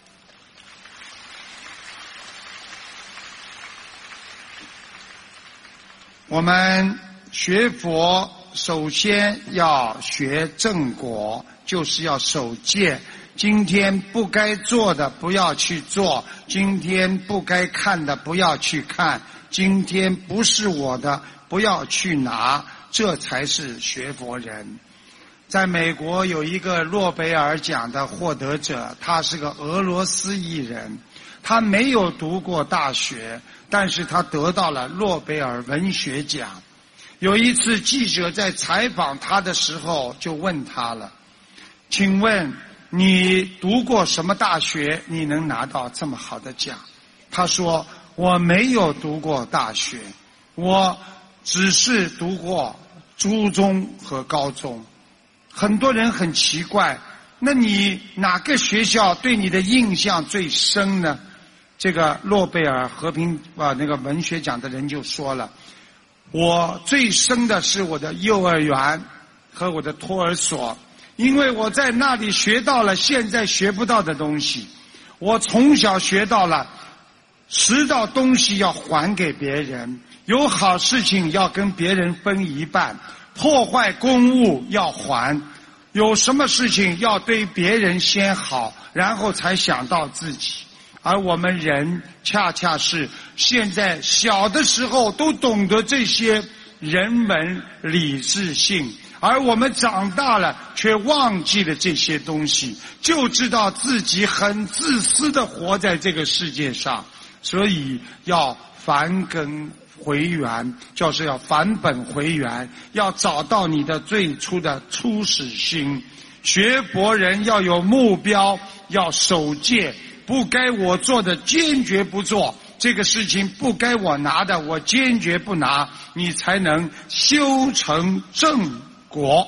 我们学佛首先要学正果，就是要守戒。今天不该做的不要去做，今天不该看的不要去看，今天不是我的不要去拿，这才是学佛人。在美国有一个诺贝尔奖的获得者，他是个俄罗斯裔人，他没有读过大学，但是他得到了诺贝尔文学奖。有一次记者在采访他的时候就问他了，请问你读过什么大学，你能拿到这么好的奖？他说，我没有读过大学，我只是读过初中和高中。很多人很奇怪，那你哪个学校对你的印象最深呢？这个诺贝尔和平那个文学奖的人就说了，我最深的是我的幼儿园和我的托儿所，因为我在那里学到了现在学不到的东西。我从小学到了拾到东西要还给别人，有好事情要跟别人分一半，破坏公物要还，有什么事情要对别人先好，然后才想到自己。而我们人恰恰是现在小的时候都懂得这些人文理智性，而我们长大了却忘记了这些东西，就知道自己很自私地活在这个世界上。所以要返根回源，就是要返本回源，要找到你的最初的初始心。学佛人要有目标，要守戒，不该我做的坚决不做，这个事情不该我拿的我坚决不拿，你才能修成正果。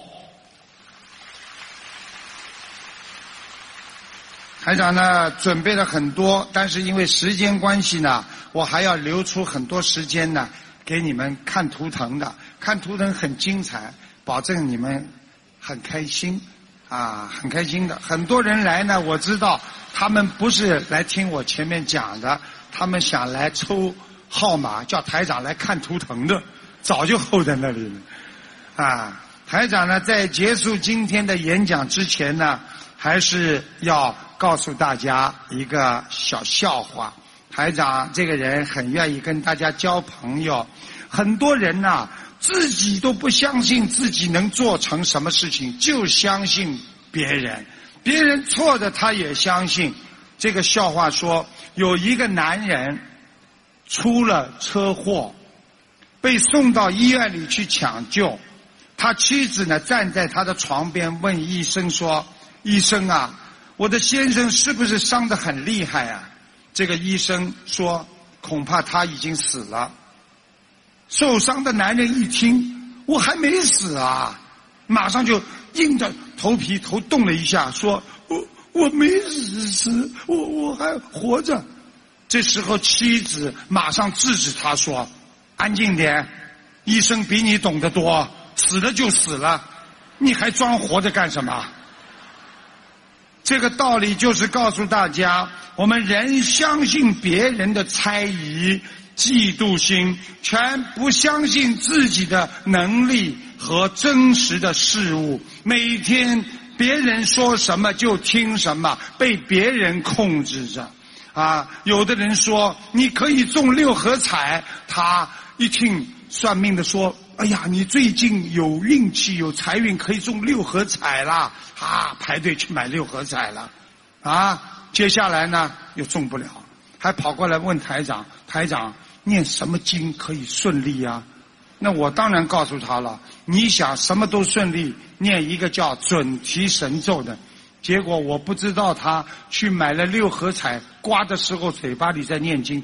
台长呢准备了很多，但是因为时间关系呢，我还要留出很多时间呢给你们看图腾的，看图腾很精彩，保证你们很开心很开心的。很多人来呢，我知道他们不是来听我前面讲的，他们想来抽号码叫台长来看图腾的，早就候在那里了台长呢在结束今天的演讲之前呢，还是要告诉大家一个小笑话。台长这个人很愿意跟大家交朋友，很多人呢自己都不相信自己能做成什么事情，就相信别人，别人错的他也相信。这个笑话说，有一个男人出了车祸，被送到医院里去抢救，他妻子呢站在他的床边问医生说，医生啊，我的先生是不是伤得很厉害啊？这个医生说，恐怕他已经死了。受伤的男人一听，我还没死啊，马上就硬着头皮头动了一下，说我没死，我还活着。这时候妻子马上制止他说，安静点，医生比你懂得多，死了就死了，你还装活着干什么？这个道理就是告诉大家，我们人相信别人的猜疑、嫉妒心，全不相信自己的能力和真实的事物。每天别人说什么就听什么，被别人控制着有的人说你可以中6合彩，他一听算命的说，哎呀，你最近有运气有财运，可以中6合彩啦排队去买6合彩了接下来呢又中不了，还跑过来问台长，台长念什么经可以顺利啊？那我当然告诉他了，你想什么都顺利，念一个叫准提神咒的。结果我不知道他去买了6合彩，刮的时候嘴巴里在念经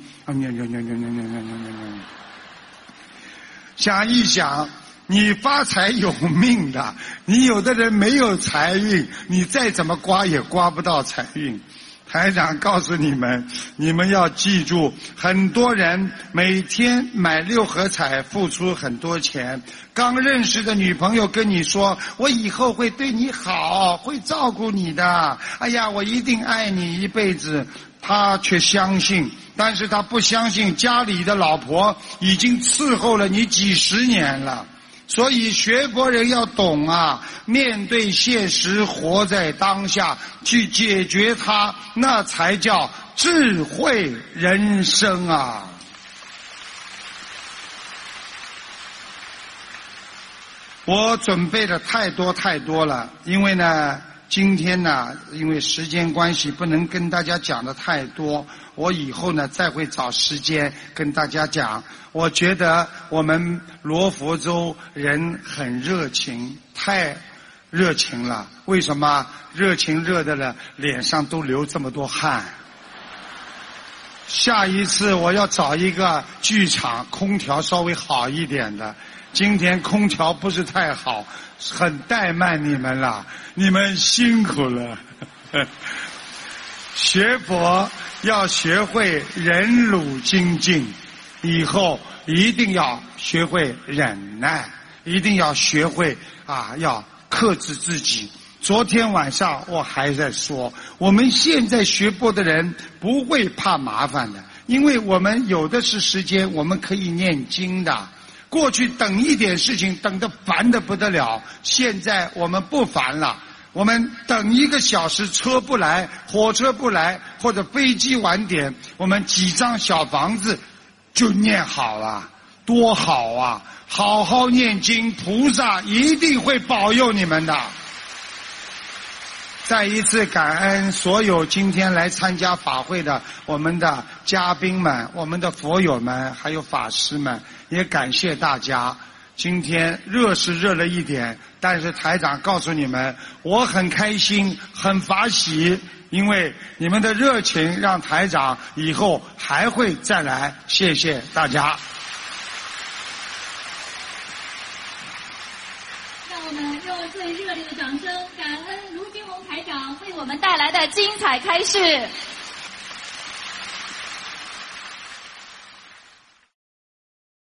想一想，你发财有命的，你有的人没有财运，你再怎么刮也刮不到财运。 台长告诉你们，你们要记住，很多人每天买6合彩付出很多钱，刚认识的女朋友跟你说，我以后会对你好，会照顾你的，哎呀，我一定爱你一辈子，他却相信，但是他不相信家里的老婆已经伺候了你几十年了。所以学佛人要懂啊，面对现实，活在当下，去解决它，那才叫智慧人生啊。我准备的太多了，因为呢今天呢因为时间关系不能跟大家讲的太多，我以后呢再会找时间跟大家讲。我觉得我们罗佛州人很热情，太热情了。为什么？热情热的了，脸上都流这么多汗。下一次我要找一个剧场空调稍微好一点的，今天空调不是太好，很怠慢你们了，你们辛苦了。学佛要学会忍辱精进，以后一定要学会忍耐，一定要学会要克制自己。昨天晚上我还在说，我们现在学佛的人不会怕麻烦的，因为我们有的是时间，我们可以念经的。过去等一点事情等得烦得不得了，现在我们不烦了，我们等1个小时车不来，火车不来，或者飞机晚点，我们几张小房子就念好了，多好啊！好好念经，菩萨一定会保佑你们的。再一次感恩所有今天来参加法会的我们的嘉宾们、我们的佛友们还有法师们，也感谢大家。今天热是热了一点，但是台长告诉你们，我很开心，很法喜，因为你们的热情让台长以后还会再来。谢谢大家。 让我们用最热烈的掌声，感恩卢金红台长为我们带来的精彩开示。